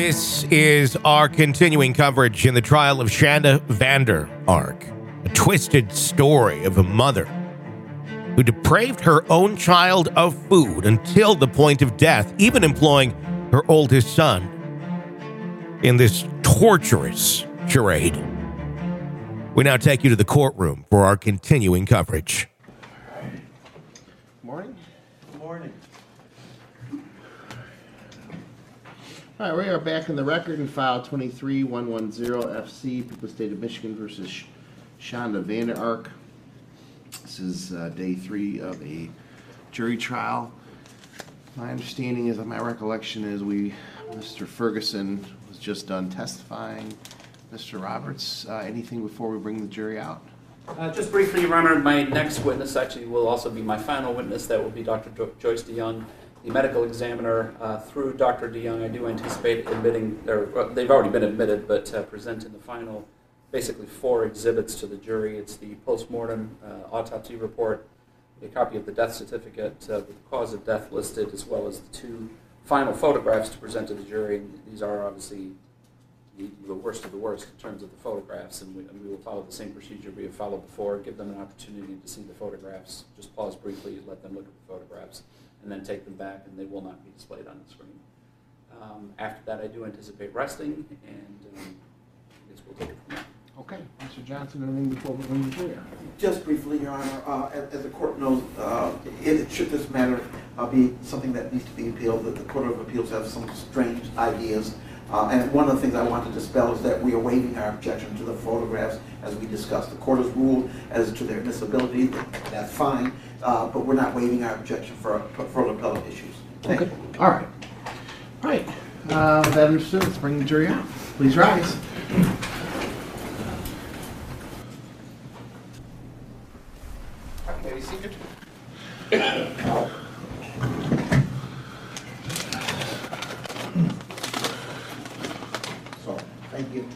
This is our continuing coverage in the trial of Shanda Vander Ark, a twisted story of a mother who depraved her own child of food until the point of death, even employing her oldest son in this torturous charade. We now take you to the courtroom for our continuing coverage. Morning. Good morning. All right, we are back in the record in file 23110FC, People State of Michigan versus Shanda Vander Ark. This is day 3 of a jury trial. My understanding is, my recollection is, Mr. Ferguson was just done testifying. Mr. Roberts, anything before we bring the jury out? Just briefly, Your Honor, my next witness actually will also be my final witness. That will be Dr. Joyce DeYoung, the medical examiner. Through Dr. DeYoung, I do anticipate admitting, they've already been admitted, but presenting the final, basically 4 exhibits to the jury. It's the post-mortem autopsy report, a copy of the death certificate with the cause of death listed, as well as the 2 final photographs to present to the jury. And these are obviously the worst of the worst in terms of the photographs, and we will follow the same procedure we have followed before, give them an opportunity to see the photographs, just pause briefly, let them look at the photographs, and then take them back, and they will not be displayed on the screen. After that, I do anticipate resting, and I guess we'll take it from there. Okay, Mr. Johnson, anything before we bring the jury out? Just briefly, Your Honor, as the court knows, should this matter be something that needs to be appealed, the Court of Appeals have some strange ideas. And one of the things I want to dispel is that we are waiving our objection to the photographs as we discussed. The court has ruled as to their admissibility, that's fine, but we're not waiving our objection for further appellate issues. Okay, all right. All right, with that understood, let's bring the jury out. Please rise. Okay, seated. Thank you.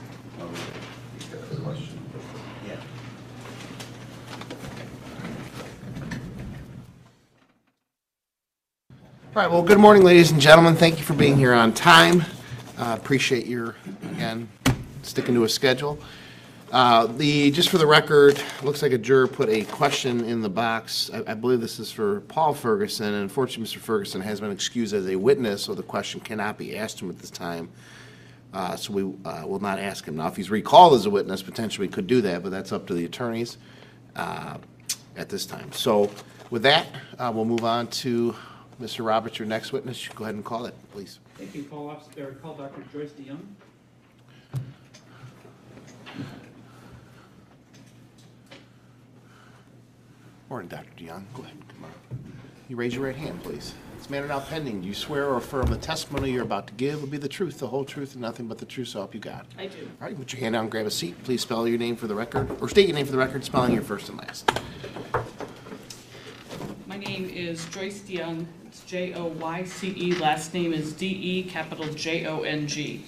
Yeah. All right, well, good morning, ladies and gentlemen. Thank you for being here on time. Appreciate your, again, sticking to a schedule. Just for the record, looks like a juror put a question in the box. I believe this is for Paul Ferguson, and unfortunately, Mr. Ferguson has been excused as a witness, so the question cannot be asked him at this time. So we will not ask him. Now, if he's recalled as a witness, potentially we could do that, but that's up to the attorneys at this time. So with that, we'll move on to Mr. Roberts, your next witness. You go ahead and call it, please. Thank you. Call Dr. Joyce DeYoung. Morning, Dr. DeYoung. Go ahead and come on. You raise your right hand, please. This matter now pending. Do you swear or affirm the testimony you're about to give will be the truth, the whole truth, and nothing but the truth, so help you God? I do. All right, put your hand down, grab a seat. Please spell your name for the record, or state your name for the record, spelling your first and last. My name is Joyce DeYoung. It's Joyce. Last name is DE, capital JONG.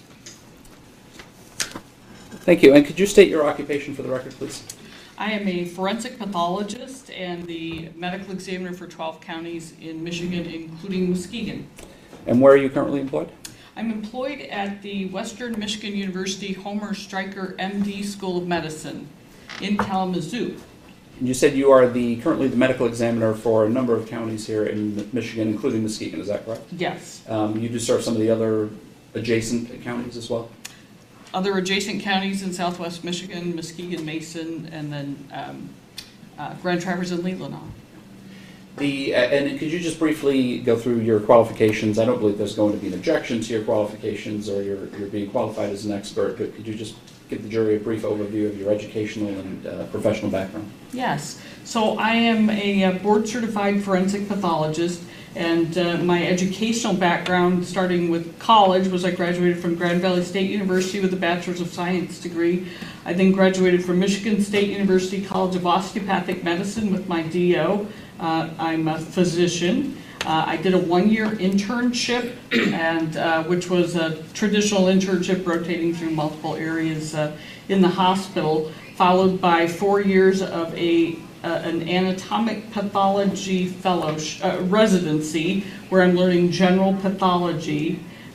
Thank you. And could you state your occupation for the record, please? I am a forensic pathologist and the medical examiner for 12 counties in Michigan, including Muskegon. And where are you currently employed? I'm employed at the Western Michigan University Homer Stryker MD School of Medicine in Kalamazoo. And you said you are currently the medical examiner for a number of counties here in Michigan, including Muskegon. Is that correct? Yes. You do serve some of the other adjacent counties as well? Other adjacent counties in southwest Michigan, Muskegon, Mason, and then Grand Traverse and Leelanau. And could you just briefly go through your qualifications? I don't believe there's going to be an objection to your qualifications or you're being qualified as an expert, but could you just give the jury a brief overview of your educational and professional background? Yes. So I am a board-certified forensic pathologist, and my educational background, starting with college, was I graduated from Grand Valley State University with a Bachelor's of Science degree. I then graduated from Michigan State University College of Osteopathic Medicine with my DO. I'm a physician. I did a 1-year internship, and which was a traditional internship rotating through multiple areas in the hospital, followed by 4 years of an anatomic pathology residency, where I'm learning general pathology.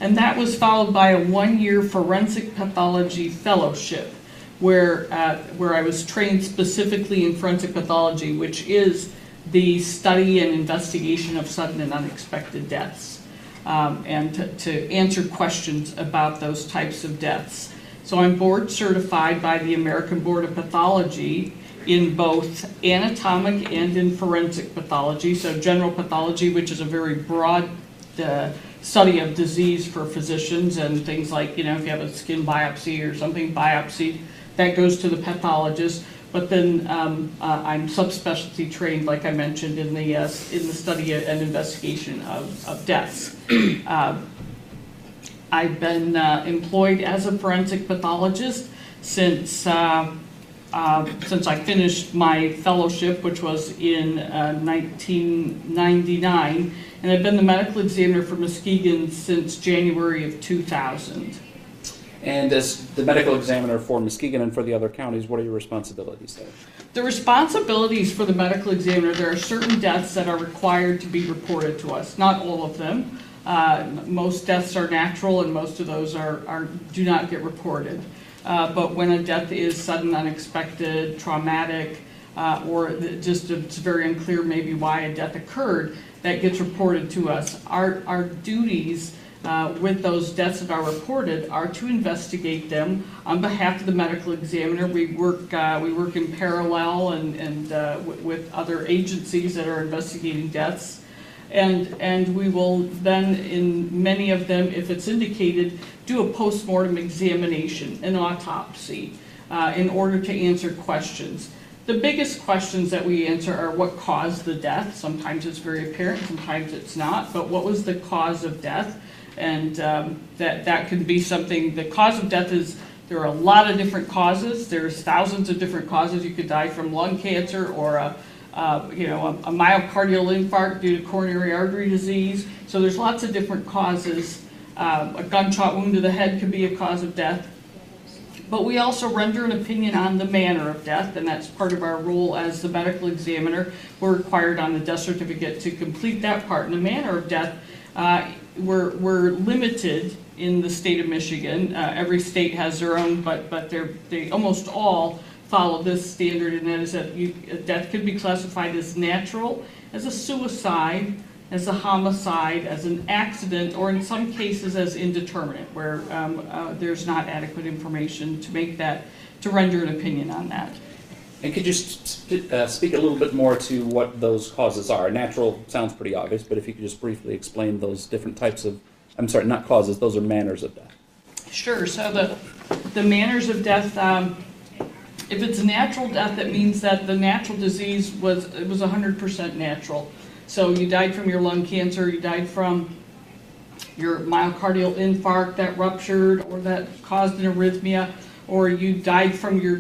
And that was followed by a 1-year forensic pathology fellowship, where I was trained specifically in forensic pathology, which is the study and investigation of sudden and unexpected deaths, and to answer questions about those types of deaths. So I'm board certified by the American Board of Pathology in both anatomic and in forensic pathology. So general pathology, which is a very broad study of disease for physicians, and things like, if you have a skin biopsy or something biopsied, that goes to the pathologist. But then I'm subspecialty trained, like I mentioned, in the study and investigation of deaths. I've been employed as a forensic pathologist since I finished my fellowship, which was in 1999, and I've been the medical examiner for Muskegon since January of 2000. And as the medical examiner for Muskegon and for the other counties, what are your responsibilities there? The responsibilities for the medical examiner, there are certain deaths that are required to be reported to us. Not all of them. Most deaths are natural, and most of those do not get reported. But when a death is sudden, unexpected, traumatic, or just it's very unclear maybe why a death occurred, that gets reported to us. Our duties with those deaths that are reported are to investigate them on behalf of the medical examiner. We work in parallel and with other agencies that are investigating deaths. And we will then, in many of them, if it's indicated, do a postmortem examination, an autopsy, in order to answer questions. The biggest questions that we answer are what caused the death. Sometimes it's very apparent, sometimes it's not, but what was the cause of death? And that could be something, the cause of death is, there are a lot of different causes. There's thousands of different causes. You could die from lung cancer or a myocardial infarct due to coronary artery disease. So there's lots of different causes. A gunshot wound to the head could be a cause of death. But we also render an opinion on the manner of death, and that's part of our role as the medical examiner. We're required on the death certificate to complete that part. And the manner of death, we're limited in the state of Michigan. Every state has their own, but they almost all follow this standard, and that is that death could be classified as natural, as a suicide, as a homicide, as an accident, or in some cases as indeterminate, where there's not adequate information to render an opinion on that. And could you speak a little bit more to what those causes are? Natural sounds pretty obvious, but if you could just briefly explain those different types of, I'm sorry, not causes, those are manners of death. Sure, so the manners of death, if it's a natural death, that means that the natural disease was 100% natural. So you died from your lung cancer, you died from your myocardial infarct that ruptured or that caused an arrhythmia, or you died from your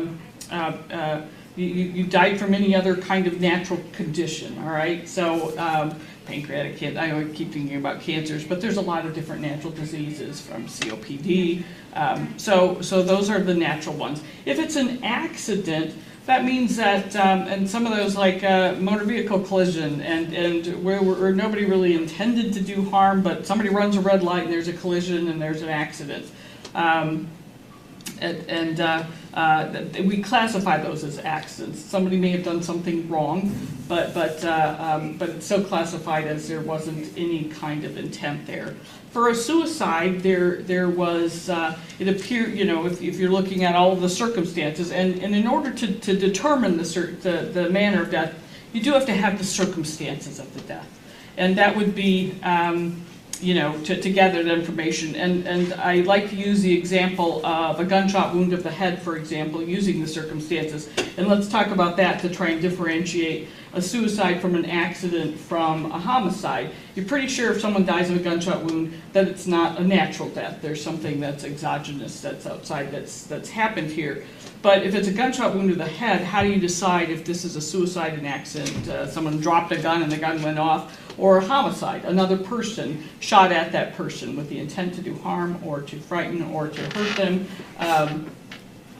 you died from any other kind of natural condition. All right, so pancreatic cancer. I keep thinking about cancers, but there's a lot of different natural diseases from COPD. So those are the natural ones. If it's an accident, that means that, and some of those like motor vehicle collision, and where nobody really intended to do harm, but somebody runs a red light and there's a collision and there's an accident. We classify those as accidents. Somebody may have done something wrong, but it's so classified as there wasn't any kind of intent there. For a suicide, there was, it appeared, if you're looking at all of the circumstances, and in order to determine the manner of death, you do have to have the circumstances of the death. And that would be, to gather that information. And I like to use the example of a gunshot wound of the head, for example, using the circumstances. And let's talk about that to try and differentiate a suicide from an accident from a homicide. You're pretty sure if someone dies of a gunshot wound that it's not a natural death. There's something that's exogenous, that's outside, that's happened here. But if it's a gunshot wound to the head, how do you decide if this is a suicide, an accident, someone dropped a gun and the gun went off, or a homicide, another person shot at that person with the intent to do harm or to frighten or to hurt them?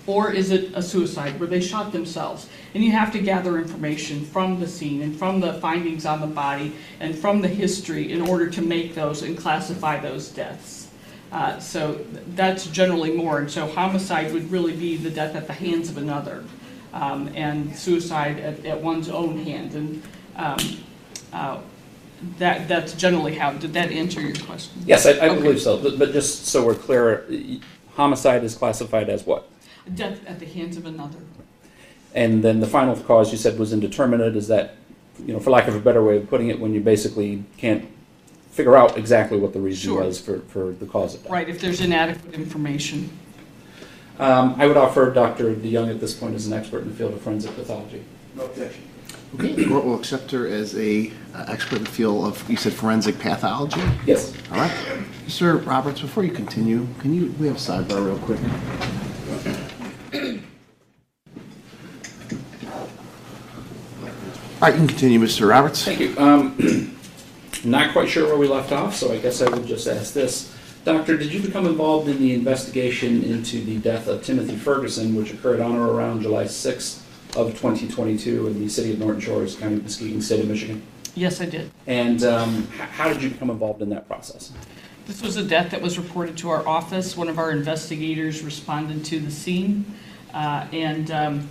Or is it a suicide where they shot themselves? And you have to gather information from the scene and from the findings on the body and from the history in order to make those and classify those deaths. So that's generally more. And so homicide would really be the death at the hands of another, and suicide at one's own hand. And that's generally how. Did that answer your question? Yes, I Okay. believe so. But just so we're clear, homicide is classified as what? Death at the hands of another. And then the final cause you said was indeterminate. Is that, for lack of a better way of putting it, when you basically can't figure out exactly what the reason Sure. was for the cause of death? Right, if there's inadequate information. I would offer Dr. DeYoung at this point as an expert in the field of forensic pathology. No objection. Okay, the court will accept her as a expert in the field of, you said, forensic pathology? Yes. All right. Mr. Roberts, before you continue, we have a sidebar real quick. All right, you can continue, Mr. Roberts. Thank you. Not quite sure where we left off, so I guess I would just ask this. Doctor, did you become involved in the investigation into the death of Timothy Ferguson, which occurred on or around July 6th of 2022 in the city of Norton Shores, County of Muskegon, State of Michigan? Yes, I did. And how did you become involved in that process? This was a death that was reported to our office. One of our investigators responded to the scene, and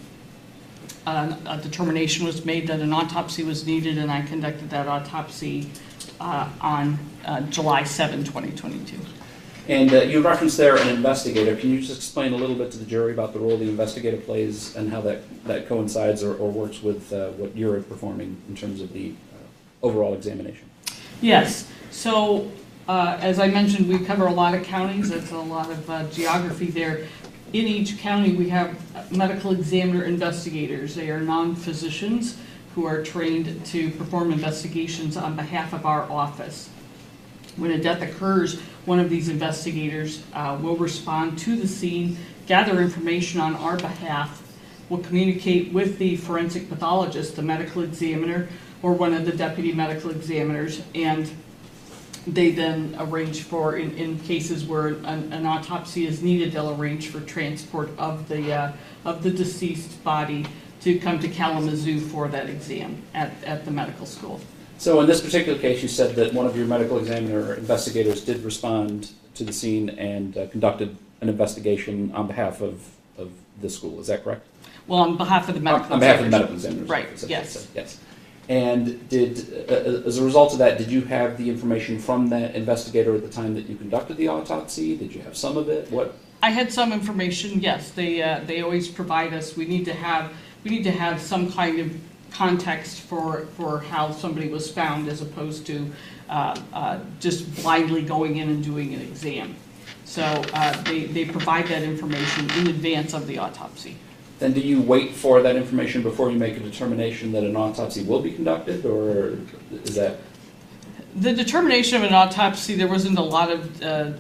a determination was made that an autopsy was needed, and I conducted that autopsy on July 7, 2022. And you referenced there an investigator. Can you just explain a little bit to the jury about the role the investigator plays and how that coincides or works with what you're performing in terms of the overall examination? Yes. So, as I mentioned, we cover a lot of counties. That's a lot of geography there. In each county, we have medical examiner investigators. They are non-physicians who are trained to perform investigations on behalf of our office. When a death occurs, one of these investigators will respond to the scene, gather information on our behalf, will communicate with the forensic pathologist, the medical examiner, or one of the deputy medical examiners, and they then arrange for, in cases where an autopsy is needed, they'll arrange for transport of the deceased body to come to Kalamazoo for that exam at the medical school. So in this particular case, you said that one of your medical examiner investigators did respond to the scene and conducted an investigation on behalf of the school. Is that correct? Well, on behalf of the medical On behalf of the examiners. medical examiners. Right, yes. Yes. And as a result of that, did you have the information from that investigator at the time that you conducted the autopsy? Did you have some of it? What? I had some information, yes. They always provide us, we need to have some kind of context for how somebody was found as opposed to just blindly going in and doing an exam. So they provide that information in advance of the autopsy. Then do you wait for that information before you make a determination that an autopsy will be conducted, or is that? The determination of an autopsy, there wasn't a lot of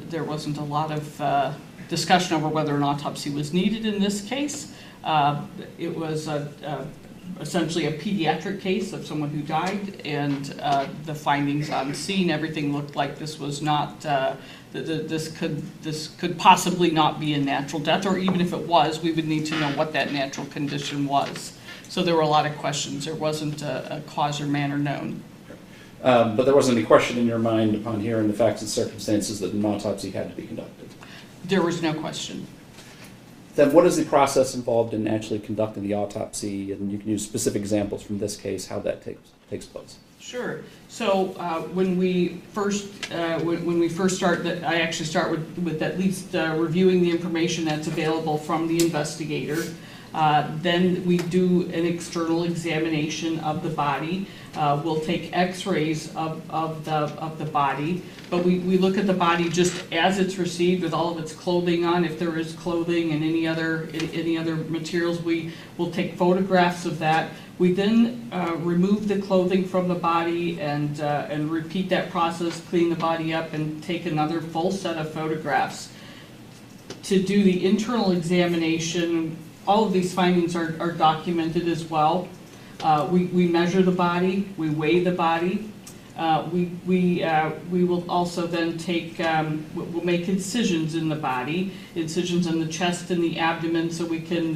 discussion over whether an autopsy was needed in this case. It was essentially a pediatric case of someone who died, and the findings on the scene, everything looked like this was not. This could possibly not be a natural death, or even if it was, we would need to know what that natural condition was. So there were a lot of questions. There wasn't a cause or manner known. But there wasn't any question in your mind upon hearing the facts and circumstances that an autopsy had to be conducted? There was no question. Then what is the process involved in actually conducting the autopsy? And you can use specific examples from this case, how that takes place. Sure. So when we first start, I actually start with at least reviewing the information that's available from the investigator. Then we do an external examination of the body. We'll take X-rays of the body, but we look at the body just as it's received with all of its clothing on. If there is clothing and any other materials, we will take photographs of that. We then remove the clothing from the body and repeat that process, clean the body up, and take another full set of photographs. To do the internal examination, all of these findings are documented as well. We measure the body, we weigh the body, We will also then take, we'll make incisions in the body, incisions in the chest and the abdomen, so we can,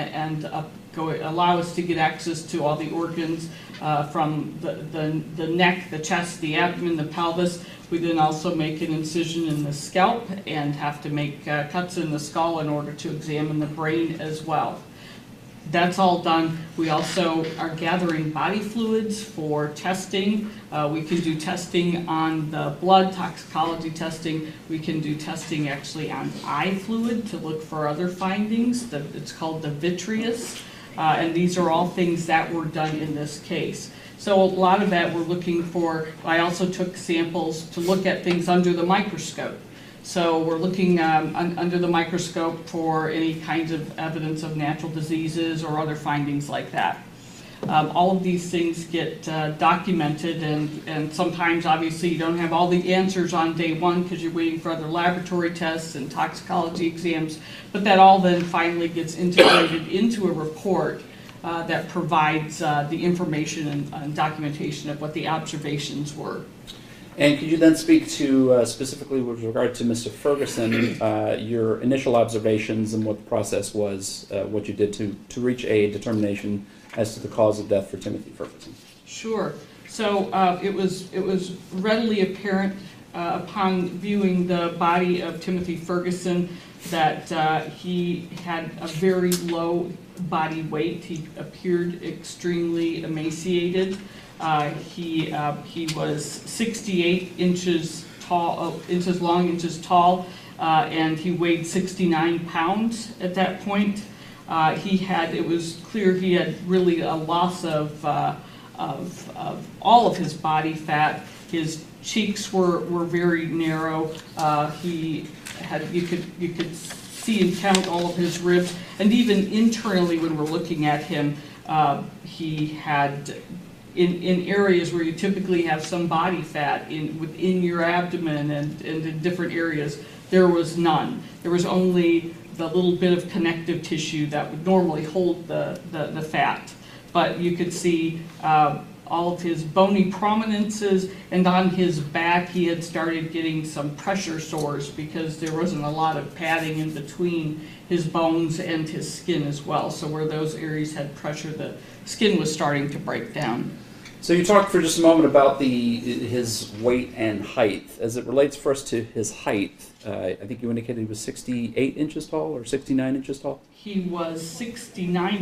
allow us to get access to all the organs from the neck, the chest, the abdomen, the pelvis. We then also make an incision in the scalp and have to make cuts in the skull in order to examine the brain as well. That's all done. We also are gathering body fluids for testing. We can do testing on the blood, toxicology testing. We can do testing actually on eye fluid to look for other findings. It's called the vitreous. And these are all things that were done in this case. So a lot of that we're looking for. I also took samples to look at things under the microscope. So we're looking under the microscope for any kinds of evidence of natural diseases or other findings like that. All of these things get documented, and sometimes obviously you don't have all the answers on day one because you're waiting for other laboratory tests and toxicology exams, but that all then finally gets integrated into a report that provides the information and documentation of what the observations were. And could you then speak to, specifically with regard to Mr. Ferguson, your initial observations and what the process was, what you did to reach a determination as to the cause of death for Timothy Ferguson? Sure. So it was readily apparent upon viewing the body of Timothy Ferguson that he had a very low body weight. He appeared extremely emaciated. He was 68 inches tall, inches long, inches tall, and he weighed 69 pounds at that point. It was clear he had really a loss of all of his body fat. His cheeks were very narrow. You could see and count all of his ribs, and even internally when we're looking at him, he had in areas where you typically have some body fat within your abdomen and in different areas, there was none. There was only the little bit of connective tissue that would normally hold the fat. But you could see all of his bony prominences, and on his back he had started getting some pressure sores because there wasn't a lot of padding in between his bones and his skin as well. So where those areas had pressure, the skin was starting to break down. So you talked for just a moment about his weight and height. As it relates first to his height, I think you indicated he was 68 inches tall or 69 inches tall? He was 68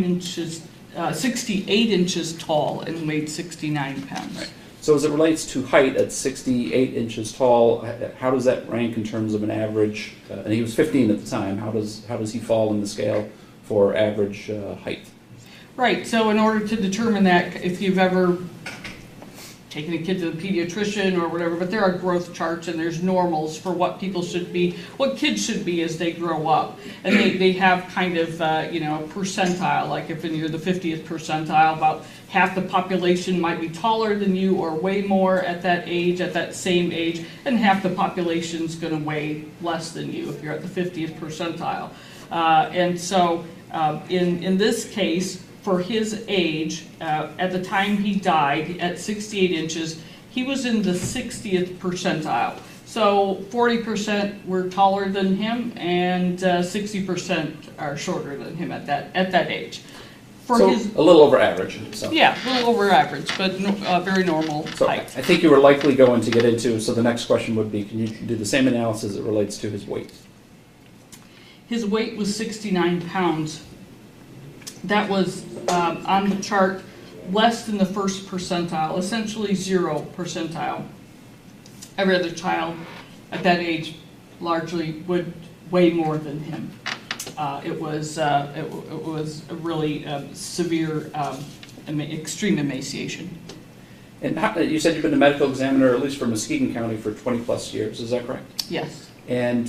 inches tall and weighed 69 pounds. Right. So as it relates to height at 68 inches tall, how does that rank in terms of an average, and he was 15 at the time, how does he fall in the scale for average height? Right, so in order to determine that, if you've ever taken a kid to the pediatrician or whatever, but there are growth charts and there's normals for what people should be, what kids should be as they grow up. And they have kind of, a percentile, like if you're the 50th percentile, about half the population might be taller than you or way more at that age, at that same age, and half the population's gonna weigh less than you if you're at the 50th percentile. And so in this case, for his age, at the time he died, at 68 inches, he was in the 60th percentile. So 40% were taller than him, and 60% are shorter than him at that age. So a little over average. So. Yeah, a little over average, but very normal height. I think you were likely going to get into, so the next question would be, can you do the same analysis as it relates to his weight? His weight was 69 pounds. That was on the chart less than the first percentile, essentially 0 percentile. Every other child at that age largely would weigh more than him. It was a really severe, extreme emaciation. And you said you've been a medical examiner, at least for Muskegon County, for 20 plus years, is that correct? Yes. And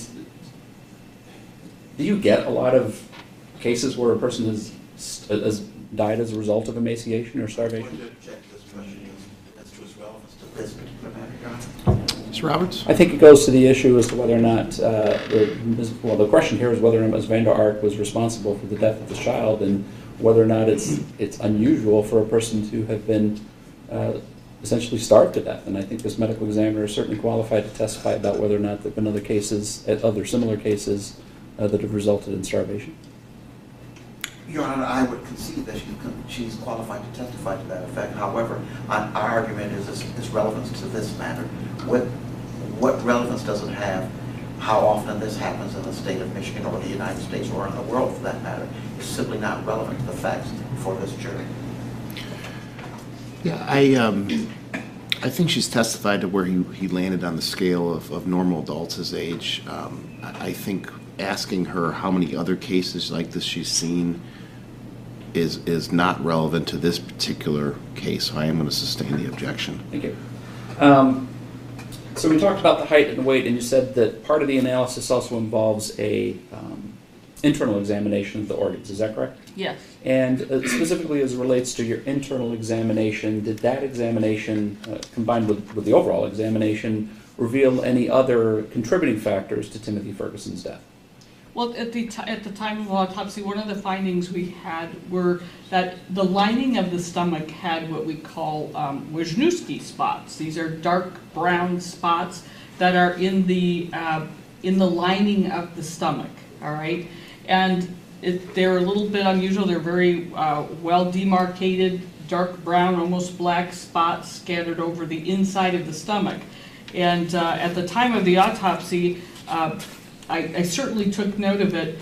do you get a lot of cases where a person has died as a result of emaciation or starvation? I'm going to object this question as to its relevance to this particular matter, Your Honor. Mr. Roberts? I think it goes to the issue as to whether or not, the question here is whether or not Ms. Vander Ark was responsible for the death of the child, and whether or not it's unusual for a person to have been essentially starved to death. And I think this medical examiner is certainly qualified to testify about whether or not there have been other cases, other similar cases, that have resulted in starvation. Your Honor, I would concede that she's qualified to testify to that effect. However, our argument is relevance to this matter. What relevance does it have how often this happens in the state of Michigan or the United States or in the world for that matter? Is simply not relevant to the facts for this jury. Yeah, I think she's testified to where he landed on the scale of normal adults his age. I think asking her how many other cases like this she's seen is not relevant to this particular case, so I am going to sustain the objection. Thank you. So we talked about the height and the weight, and you said that part of the analysis also involves a internal examination of the organs. Is that correct? Yes. And specifically as it relates to your internal examination, did that examination, combined with the overall examination, reveal any other contributing factors to Timothy Ferguson's death? Well, at the time of autopsy, one of the findings we had were that the lining of the stomach had what we call Wisniewski spots. These are dark brown spots that are in the lining of the stomach. All right, and they're a little bit unusual. They're very well demarcated, dark brown, almost black spots scattered over the inside of the stomach. And at the time of the autopsy, I certainly took note of it.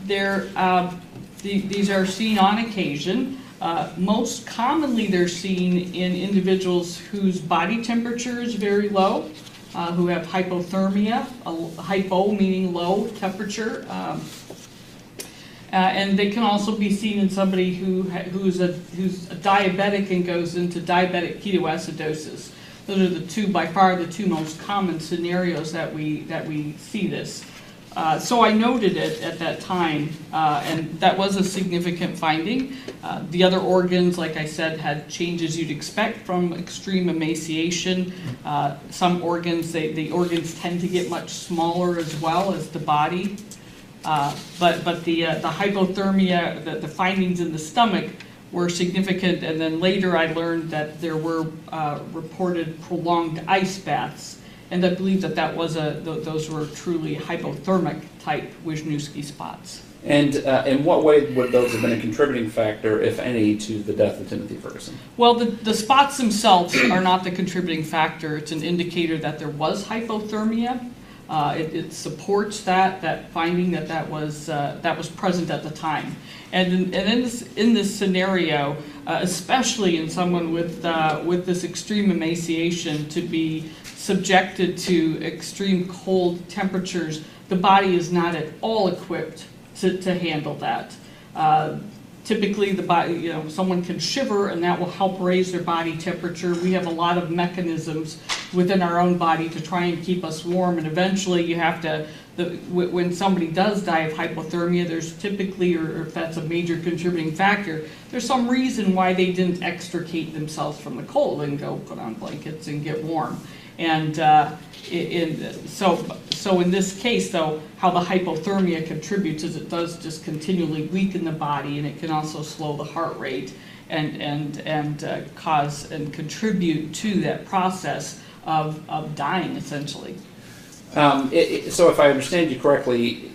These are seen on occasion. Most commonly they're seen in individuals whose body temperature is very low, who have hypothermia, hypo meaning low temperature. And they can also be seen in somebody who's a diabetic and goes into diabetic ketoacidosis. Those are by far the two most common scenarios that we see this. So I noted it at that time, and that was a significant finding. The other organs, like I said, had changes you'd expect from extreme emaciation. Some organs, the organs tend to get much smaller as well as the body. But the hypothermia, the findings in the stomach were significant, and then later I learned that there were reported prolonged ice baths. And I believe that was those were truly hypothermic type Wisniewski spots. And in what way would those have been a contributing factor, if any, to the death of Timothy Ferguson? Well, the spots themselves are not the contributing factor. It's an indicator that there was hypothermia. It supports that finding that was present at the time. And in this scenario, especially in someone with this extreme emaciation, to be subjected to extreme cold temperatures, the body is not at all equipped to handle that. Typically, the body, someone can shiver, and that will help raise their body temperature. We have a lot of mechanisms within our own body to try and keep us warm, and eventually you have to, when somebody does die of hypothermia, there's typically, or if that's a major contributing factor, there's some reason why they didn't extricate themselves from the cold and go put on blankets and get warm. And so in this case, though, how the hypothermia contributes is it does just continually weaken the body, and it can also slow the heart rate and cause and contribute to that process of dying, essentially. So if I understand you correctly,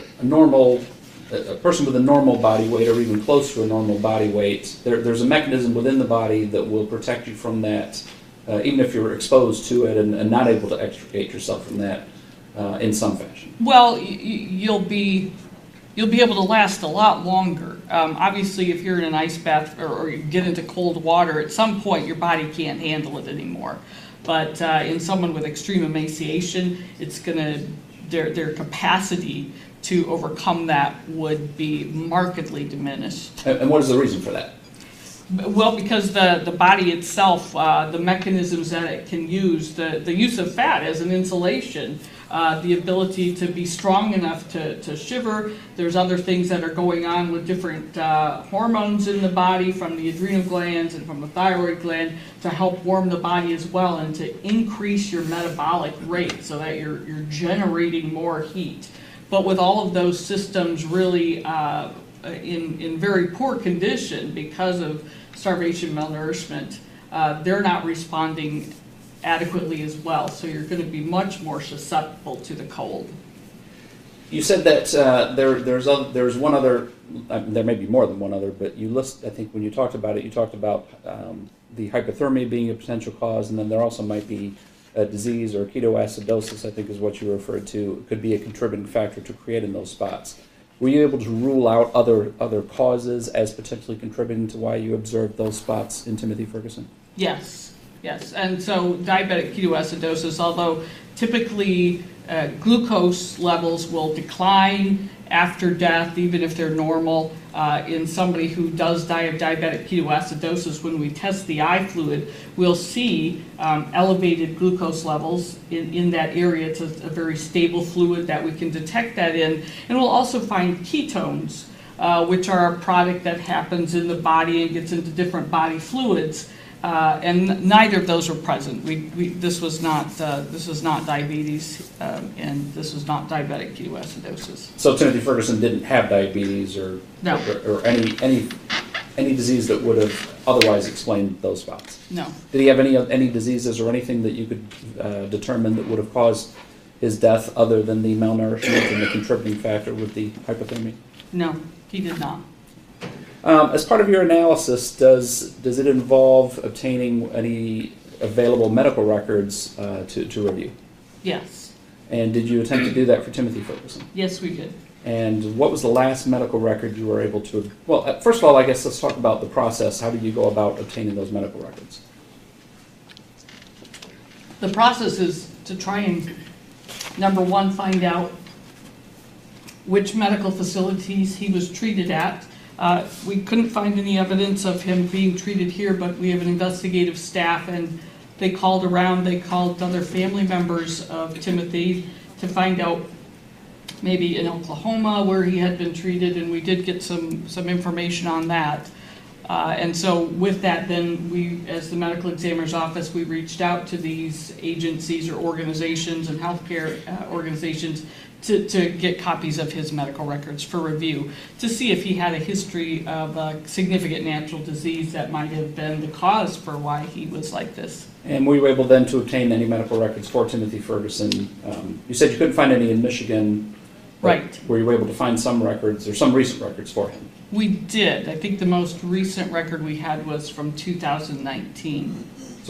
a person with a normal body weight, or even close to a normal body weight, there's a mechanism within the body that will protect you from that, even if you're exposed to it and not able to extricate yourself from that in some fashion. Well, you'll be able to last a lot longer. Obviously, if you're in an ice bath or you get into cold water, at some point your body can't handle it anymore. But in someone with extreme emaciation, their capacity to overcome that would be markedly diminished. And what is the reason for that? Well, because the body itself, the mechanisms that it can use, the use of fat as an insulation, the ability to be strong enough to shiver. There's other things that are going on with different hormones in the body from the adrenal glands and from the thyroid gland to help warm the body as well and to increase your metabolic rate so that you're generating more heat. But with all of those systems really in very poor condition because of starvation, malnourishment, they're not responding adequately as well. So you're going to be much more susceptible to the cold. You said that there's one other, there may be more than one other, but you list, I think when you talked about it, you talked about the hypothermia being a potential cause, and then there also might be a disease or ketoacidosis, I think is what you referred to, could be a contributing factor to creating those spots. Were you able to rule out other causes as potentially contributing to why you observed those spots in Timothy Ferguson? Yes, yes. And so diabetic ketoacidosis, although typically glucose levels will decline after death, even if they're normal. In somebody who does die of diabetic ketoacidosis, when we test the eye fluid, we'll see elevated glucose levels in that area. It's a very stable fluid that we can detect that in. And we'll also find ketones, which are a product that happens in the body and gets into different body fluids. And neither of those were present. This was not diabetes, and this was not diabetic ketoacidosis. So Timothy Ferguson didn't have diabetes or No. or any disease that would have otherwise explained those spots. No, Did he have any diseases or anything that you could determine that would have caused his death other than the malnourishment and the contributing factor with the hypothermia? no, he did not. As part of your analysis, does it involve obtaining any available medical records to review? Yes, And did you attempt to do that for Timothy Ferguson? yes, we did. And what was the last medical record you were able to... Well, first of all, I guess let's talk about the process. How did you go about obtaining those medical records? The process is to try and, number one, find out which medical facilities he was treated at. We couldn't find any evidence of him being treated here, but we have an investigative staff, and they called around. They called other family members of Timothy to find out maybe in Oklahoma where he had been treated, and we did get some information on that. And so with that, then we, as the medical examiner's office, we reached out to these agencies or organizations and healthcare organizations to get copies of his medical records for review, to see if he had a history of a significant natural disease that might have been the cause for why he was like this. And were you able then to obtain any medical records for Timothy Ferguson? You said you couldn't find any in Michigan. Right. Were you able to find some records or some recent records for him? We did. I think the most recent record we had was from 2019.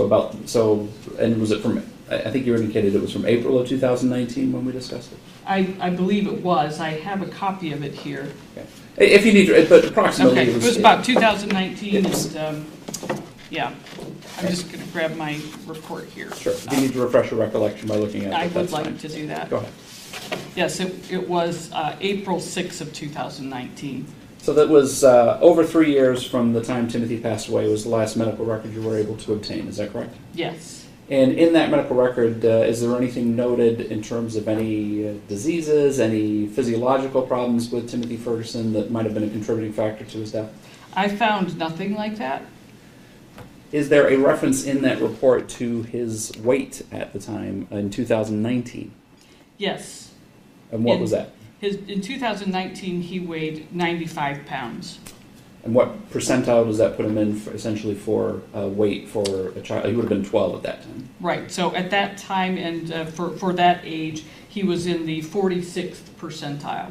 And was it from, I think you indicated it was from April of 2019 when we discussed it? I believe it was. I have a copy of it here. Okay. If you need to, but approximately Okay, it was about 2019, and yeah. I'm just going to grab my report here. Sure. If you need to refresh your recollection by looking at it, I would that's like fine. to do that. Go ahead. Yes, it was April 6th of 2019. So that was over 3 years from the time Timothy passed away was the last medical record you were able to obtain. Is that correct? Yes. And in that medical record, is there anything noted in terms of any diseases, any physiological problems with Timothy Ferguson that might have been a contributing factor to his death? I found nothing like that. Is there a reference in that report to his weight at the time in 2019? Yes. And what was that? In 2019, he weighed 95 pounds. And what percentile does that put him in essentially for weight for a child? He would have been 12 at that time. Right. So at that time and for that age, he was in the 46th percentile.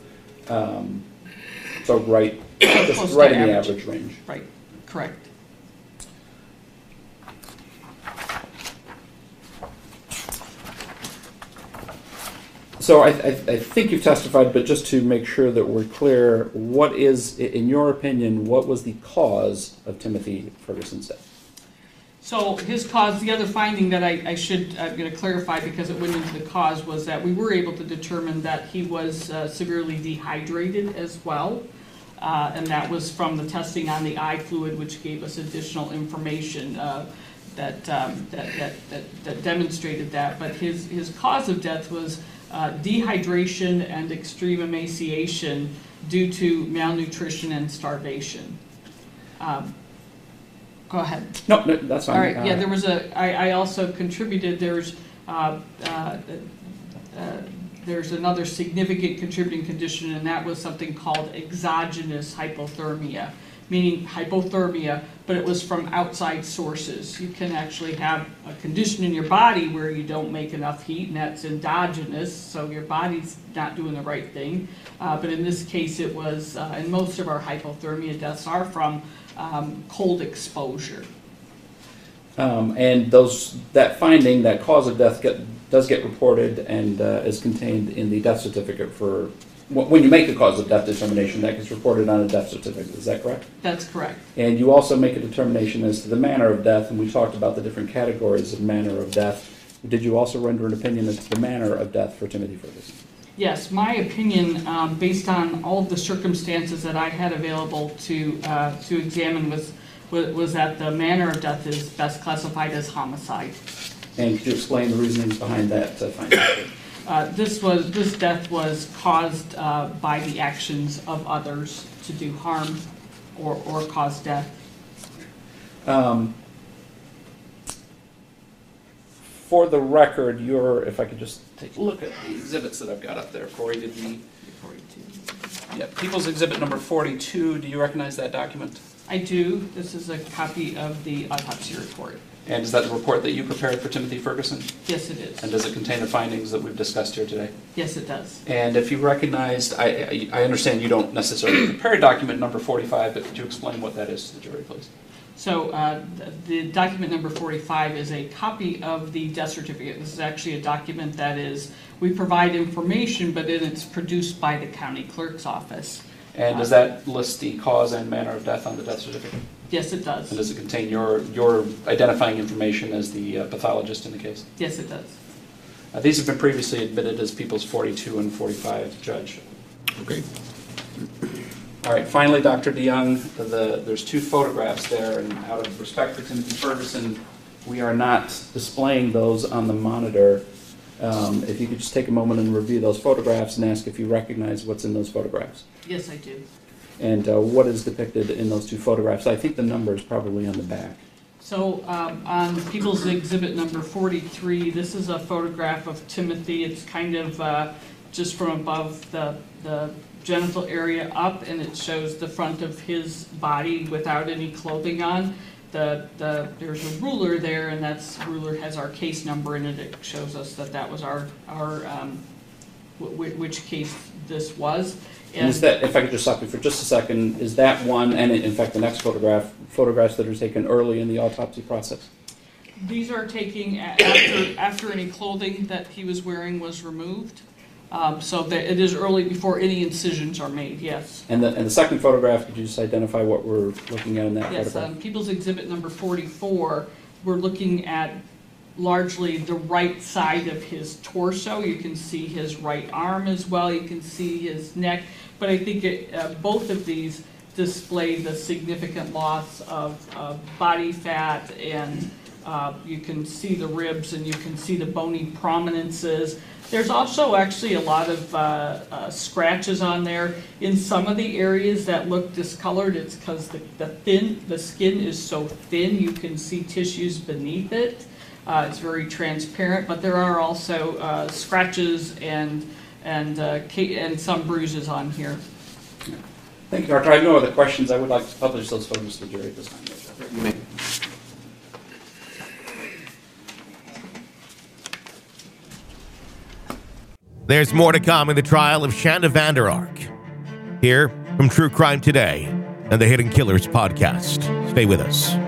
So right, just Close right to in the average. average range. Right. Correct. So I think you've testified, but just to make sure that we're clear, what is, in your opinion, what was the cause of Timothy Ferguson's death? So his cause, the other finding that I'm going to clarify because it went into the cause, was that we were able to determine that he was severely dehydrated as well. And that was from the testing on the eye fluid, which gave us additional information that demonstrated that. But his cause of death was dehydration and extreme emaciation due to malnutrition and starvation. Go ahead. No, that's fine. All right, yeah, there was I also contributed, there's another significant contributing condition, and that was something called exogenous hypothermia. meaning hypothermia, but it was from outside sources. You can actually have a condition in your body where you don't make enough heat, and that's endogenous, so your body's not doing the right thing. But in this case, it was, and most of our hypothermia deaths are from cold exposure. And that finding, that cause of death, does get reported and is contained in the death certificate for when you make a cause of death determination. That gets reported on a death certificate. Is that correct? That's correct. And you also make a determination as to the manner of death, and we talked about the different categories of manner of death. Did you also render an opinion as to the manner of death for Timothy Ferguson? Yes, my opinion, based on all of the circumstances that I had available to examine, was that the manner of death is best classified as homicide. And could you explain the reasonings behind that finding? This death was caused by the actions of others to do harm or cause death. For the record, if I could just take a look at the exhibits that I've got up there for you. People's Exhibit number 42. Do you recognize that document? I do. This is a copy of the autopsy report. And is that the report that you prepared for Timothy Ferguson? Yes, it is. And does it contain the findings that we've discussed here today? Yes, it does. And if you recognized, I understand you don't necessarily prepare document number 45, but could you explain what that is to the jury, please? So the document number 45 is a copy of the death certificate. This is actually a document that we provide information, but then it's produced by the county clerk's office. And does that list the cause and manner of death on the death certificate? Yes, it does. And does it contain your identifying information as the pathologist in the case? Yes, it does. These have been previously admitted as People's 42 and 45, Judge. Okay. All right, finally, Dr. DeYoung, there's two photographs there, and out of respect for Timothy Ferguson, we are not displaying those on the monitor. If you could just take a moment and review those photographs and ask if you recognize what's in those photographs. Yes, I do. And what is depicted in those two photographs? I think the number is probably on the back. So on People's Exhibit number 43, this is a photograph of Timothy. It's kind of just from above the genital area up, and it shows the front of his body without any clothing on. There's a ruler there, and that ruler has our case number in it. It shows us that was our which case this was. And is that, if I could just stop you for just a second, is that one, and in fact the next photographs that are taken early in the autopsy process? These are taken after any clothing that he was wearing was removed. So that it is early before any incisions are made, yes. And the second photograph, could you just identify what we're looking at in that yes, photograph? Yes, People's Exhibit number 44, we're looking at largely the right side of his torso. You can see his right arm as well. You can see his neck. But I think both of these display the significant loss of body fat, and you can see the ribs and you can see the bony prominences. There's also actually a lot of scratches on there. In some of the areas that look discolored, it's because the skin is so thin, you can see tissues beneath it. It's very transparent, but there are also scratches and some bruises on here. Thank you, Doctor. I have no other questions. I would like to publish those photos to the jury at this time. You may. There's more to come in the trial of Shanda Vander Ark. Here from True Crime Today and the Hidden Killers podcast. Stay with us.